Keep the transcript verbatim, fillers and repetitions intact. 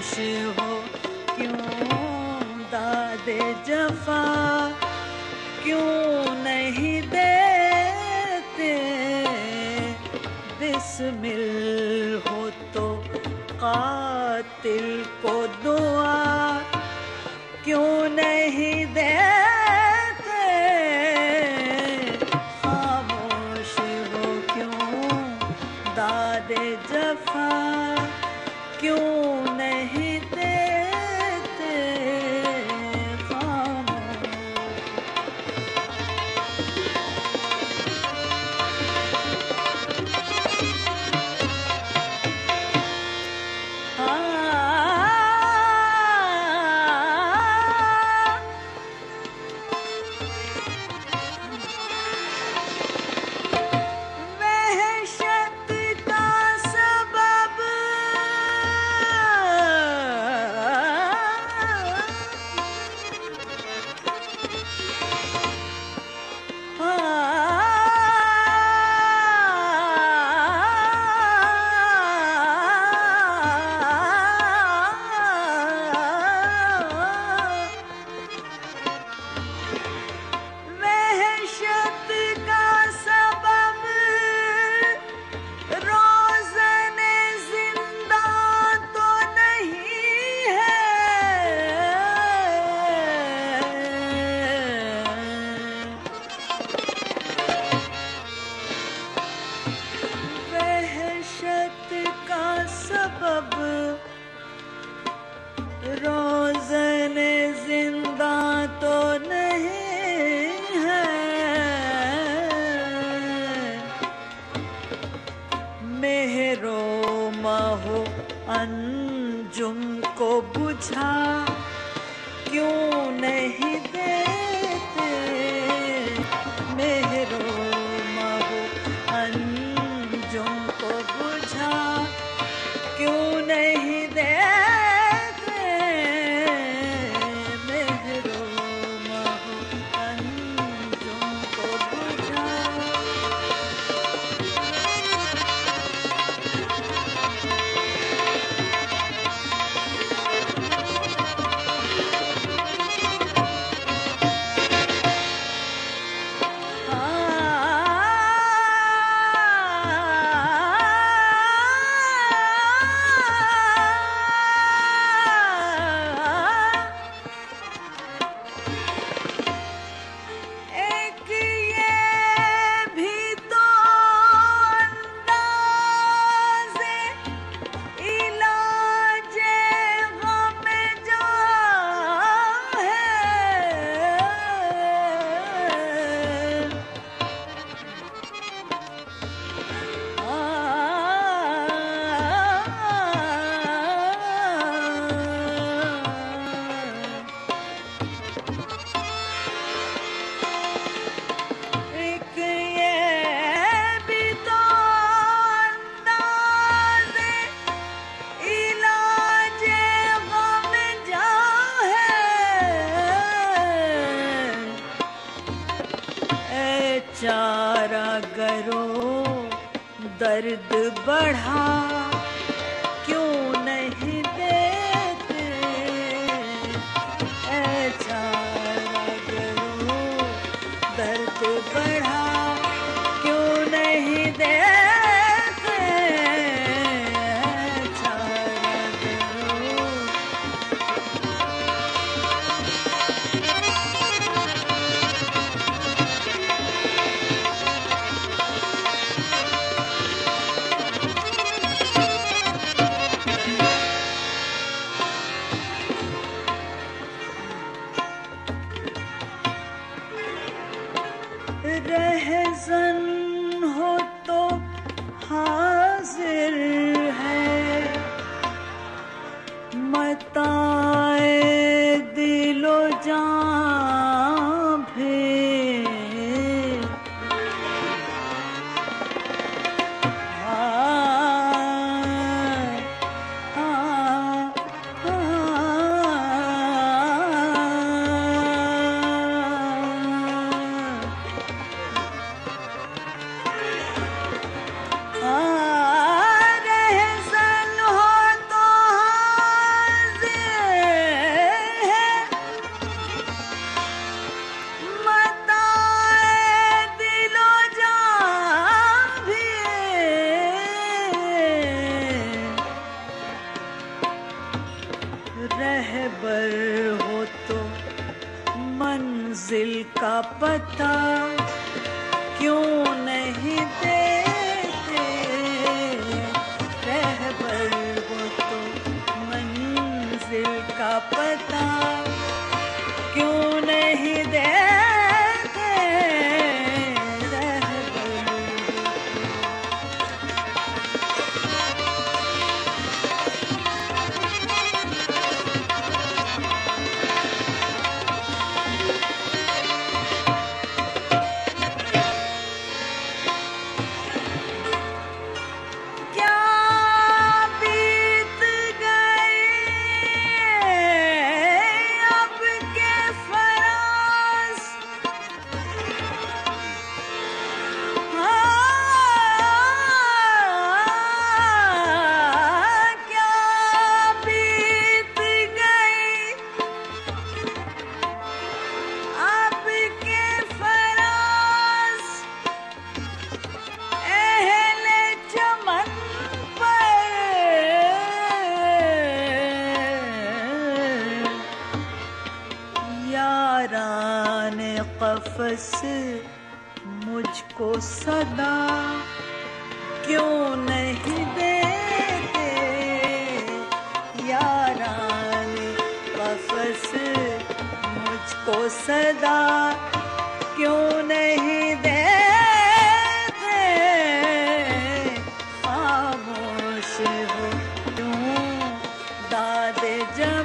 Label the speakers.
Speaker 1: हो क्यों दादे जफा, क्यों नहीं देते बिस्मिल हो तो कातिल को दुआ, क्यों नहीं देते खामोश हो क्यों दादे जफा, क्यों नहीं देते खामोश। रोज़ने जिंदा तो नहीं है, मेहरो माहो अंजुम को बुझा, क्यों नहीं देते मेहरो माहो अंजुम को बुझा, क्यों नहीं देते चारा करो दर्द बढ़ा, क्यों नहीं देते ऐ चारा करो दर्द बढ़ा, क्यों नहीं देते चारा करो। का पता क्यों नहीं देते रहबर वो तो मंजिल का पता क्यों नहीं देते रहबर याराने क़फ़स मुझको सदा क्यों नहीं देते याराने क़फ़स मुझको सदा क्यों नहीं देते खामोश हो क्यों दाद जा